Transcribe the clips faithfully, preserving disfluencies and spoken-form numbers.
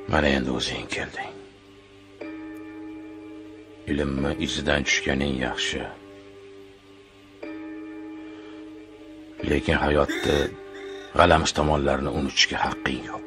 Mana endi o'zing kelding. Ilmni izidan tushganing yaxshi. Lekin hayotda g'alamis tomonlarni unutishga haqqing yo'q.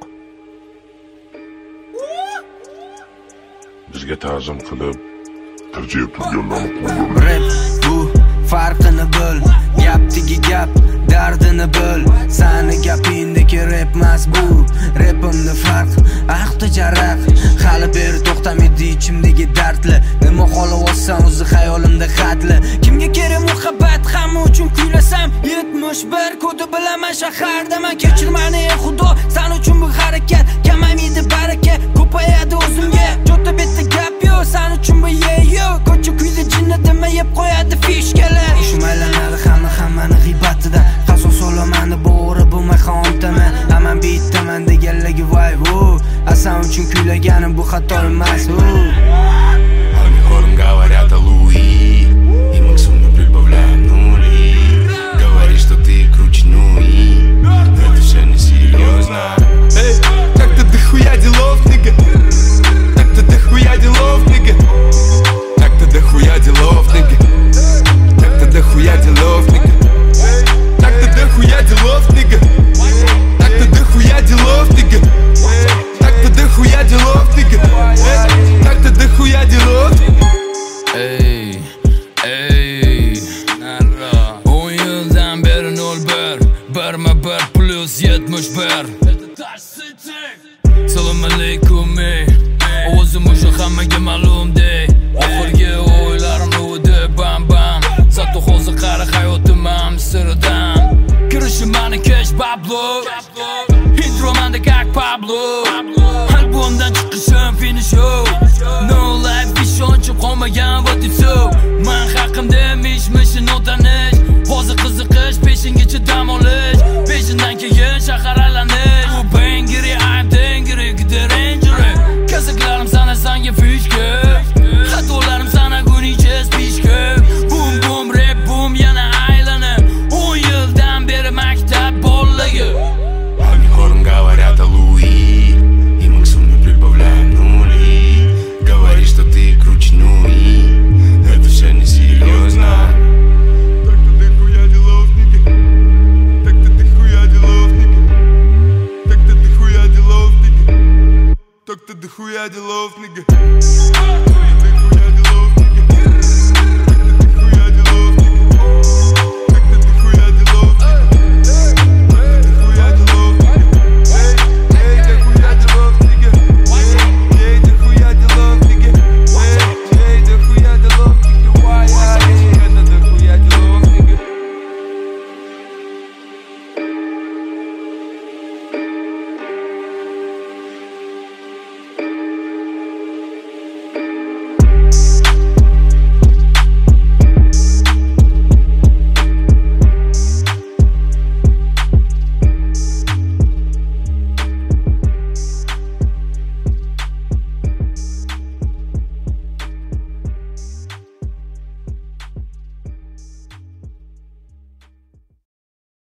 Bizga ta'zim qilib, tirjayib turganlarni qo'llayman. Rap bu farqini bil, gapdagi gap, dardini bil. Sani gapingdagi rap emas bu, rapimni farq, ahdi jaraq. Hali beri to'xtamaydi ichimdagi dardli. Nima xolavotsan o'zi xayolimda xatli. Kimga kerak muhabbat, hamma uchun kuylasam. yetmish bir kodi bilaman shaharda men. Kechir meni ey Xudo, sen uchun bu harakat kamaymaydi baraka, ko'payadi o'zimga. Jo'ta betda gap yo'q, sen uchun bu ye yo'q. Ko'cha kuyda jinnatimi yeb qo'yadi fishkalar. Shumaylanadi hamma hammani g'iybatida. Qasos olamani bo'ri bo'lmay xontaman. Hamman bittaman deganligi vibe. Asan uchun kuylaganim bu xato emas. Они хором говорят о Луи, и максимум прибавляем нули. Говоришь, что ты круче, ну и но это все несерьезно. Эй, так-то дохуя делов, нига. Так-то дохуя делов, нига. Так-то дохуя делов, нига. Так-то дохуя делов, нига. Так-то дохуя делов, нига. Так-то дохуя делов, нига. Так-то дохуя делов, нига. Так-то дохуя делов. Ey, ey, o'n yildan beri nol bir, birma bir plus yetmish bir. Assalomu alaykum ey, ovozim o'sha hammaga ma'lum dey. Oxirgi o'ylarimni o'di bam bam, zato hozir qara hayotim Amsterdam. Kirishim mani kesh Pablo, intro manda как Pablo. Albomdan chiqishim finish show. No life ishonchib qolmagan what it's so. Men haqimda mish-mish notanish. Hozir qiziqish, peshingacha dam olish. Peshindan keyin shahar alanish. U bangiri, I'm dangiri, get angry. Kazaklarim sana sanga fishka. Xatolarim sana gunicha spishka. Boom boom rap boom yana aylanib. o'n yildan beri maktab bolligi. Они хором говорят о Луи, и максимум прибавляем нули. Говоришь, что ты круче, ну и но это все несерьезно. Так-то дохуя делов, нига. Так-то дохуя делов, нига. Так-то дохуя делов, нига. Так-то дохуя делов, нига.